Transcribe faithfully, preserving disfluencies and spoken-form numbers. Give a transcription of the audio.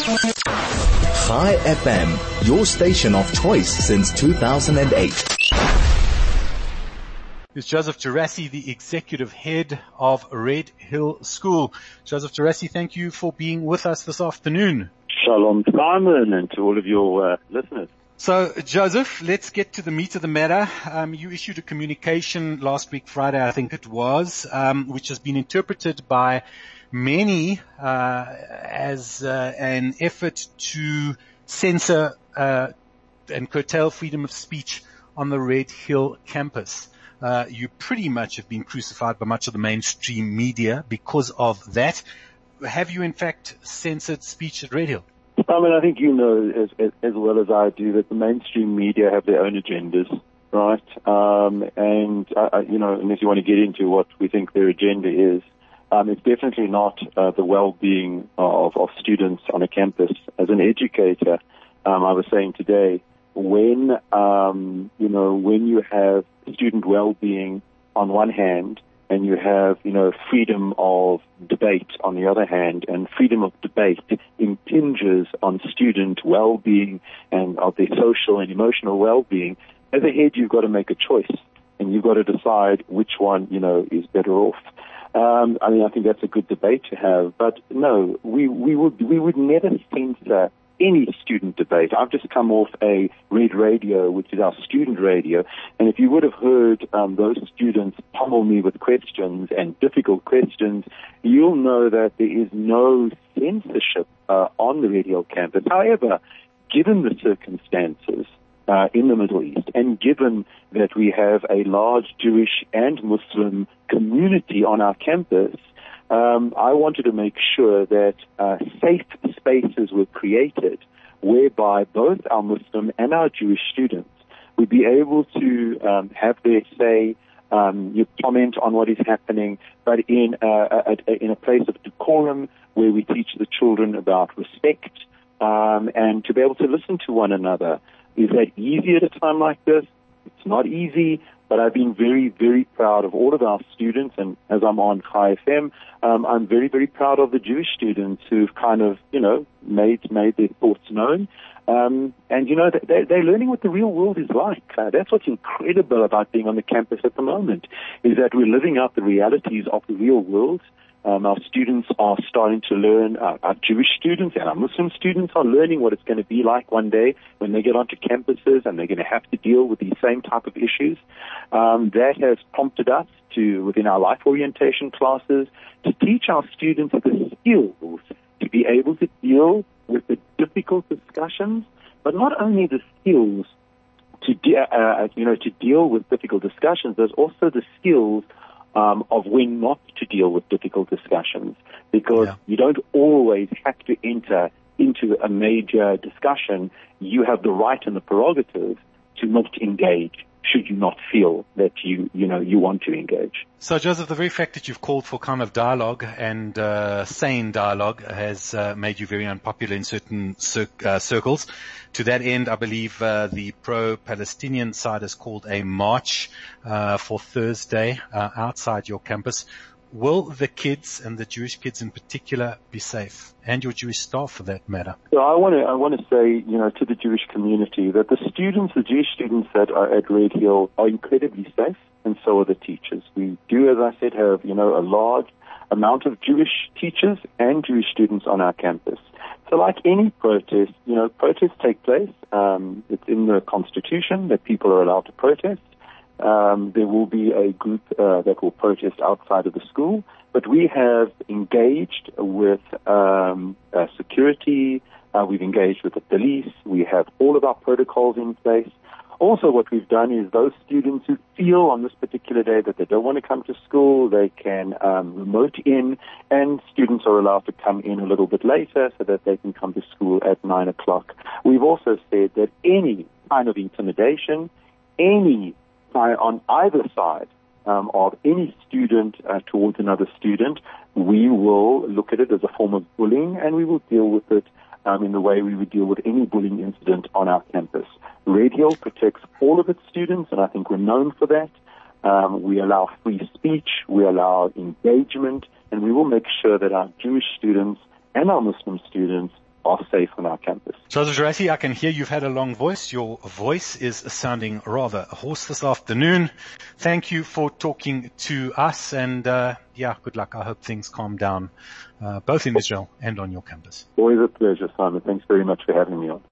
Chai F M, your station of choice since two thousand eight. It's Joseph Gerasi, the executive head of Red Hill School. Joseph Gerasi, thank you for being with us this afternoon. Shalom, Simon, and to all of your uh, listeners. So, Joseph, let's get to the meat of the matter. Um, you issued a communication last week, Friday, I think it was, um, which has been interpreted by many uh, as uh, an effort to censor uh, and curtail freedom of speech on the Red Hill campus. Uh, you pretty much have been crucified by much of the mainstream media because of that. Have you, in fact, censored speech at Red Hill? I mean, I think you know as, as, as well as I do that the mainstream media have their own agendas, right? Um, and, uh, you know, unless you want to get into what we think their agenda is, um, it's definitely not uh, the well-being of, of students on a campus. As an educator, um, I was saying today, when, um, you know, when you have student well-being on one hand, and you have, you know, freedom of debate on the other hand, and freedom of debate impinges on student well-being and of their social and emotional well-being, as a head you've got to make a choice, and you've got to decide which one, you know, is better off. Um, I mean, I think that's a good debate to have, but no, we, we would, we would never censor any student debate. I've just come off a Red Radio, which is our student radio, and if you would have heard um, those students pummel me with questions and difficult questions, you'll know that there is no censorship uh, on the Red Hill campus. However, given the circumstances uh, in the Middle East, and given that we have a large Jewish and Muslim community on our campus, Um, I wanted to make sure that uh, safe spaces were created whereby both our Muslim and our Jewish students would be able to um, have their say, um, you comment on what is happening, but in a, a, a, in a place of decorum where we teach the children about respect um, and to be able to listen to one another. Is that easy at a time like this? It's not easy. But I've been very, very proud of all of our students, and as I'm on Chai F M, um, I'm very, very proud of the Jewish students who've kind of, you know, made made their thoughts known. Um, and, you know, they, they're learning what the real world is like. Uh, that's what's incredible about being on the campus at the moment, is that we're living out the realities of the real world. Um, our students are starting to learn, uh, our Jewish students and our Muslim students are learning what it's going to be like one day when they get onto campuses and they're going to have to deal with these same type of issues. Um, that has prompted us to, within our life orientation classes, to teach our students the skills to be able to deal with the difficult discussions, but not only the skills to, de- uh, you know, to deal with difficult discussions, there's also the skills Um, of when not to deal with difficult discussions, because yeah. you don't always have to enter into a major discussion. You have the right and the prerogative to not engage should you not feel that you, you know, you want to engage. So, Joseph, the very fact that you've called for kind of dialogue and uh, sane dialogue has uh, made you very unpopular in certain cir- uh, circles. To that end, I believe uh, the pro-Palestinian side has called a march uh, for Thursday uh, outside your campus. Will the kids, and the Jewish kids in particular, be safe, and your Jewish staff for that matter? So I want to I want to say, you know, to the Jewish community that the students, the Jewish students that are at Red Hill are incredibly safe, and so are the teachers. We do, as I said, have, you know, a large amount of Jewish teachers and Jewish students on our campus. So like any protest, you know, protests take place. Um, it's in the Constitution that people are allowed to protest. Um, there will be a group uh, that will protest outside of the school, but we have engaged with um, uh, security, uh, we've engaged with the police, we have all of our protocols in place. Also, what we've done is those students who feel on this particular day that they don't want to come to school, they can um, remote in, and students are allowed to come in a little bit later so that they can come to school at nine o'clock. We've also said that any kind of intimidation, any on either side um, of any student uh, towards another student, we will look at it as a form of bullying, and we will deal with it um, in the way we would deal with any bullying incident on our campus. Red Hill protects all of its students, and I think we're known for that. Um, we allow free speech, we allow engagement, and we will make sure that our Jewish students and our Muslim students are safe on our campus. Joseph Geraci, I can hear you've had a long voice. Your voice is sounding rather hoarse this afternoon. Thank you for talking to us, and uh, yeah, good luck. I hope things calm down, uh, both in Israel and on your campus. Always a pleasure, Simon. Thanks very much for having me on.